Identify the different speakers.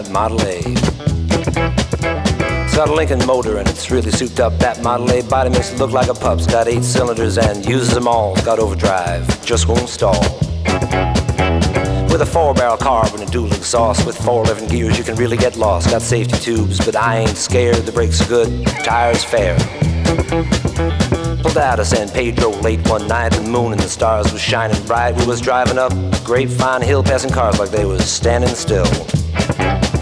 Speaker 1: Model A. It's got a Lincoln motor and it's really souped up. That Model A body makes it look like a pup's. Got 8 cylinders and uses them all. It's got overdrive, just won't stall. With a 4-barrel carb and a dual exhaust, with 4 11 gears you can really get lost. Got safety tubes, but I ain't scared. The brakes are good, tires fair. Pulled out of San Pedro late one night. The moon and the stars was shining bright. We was driving up Grapevine Hill, passing cars like they was standing still.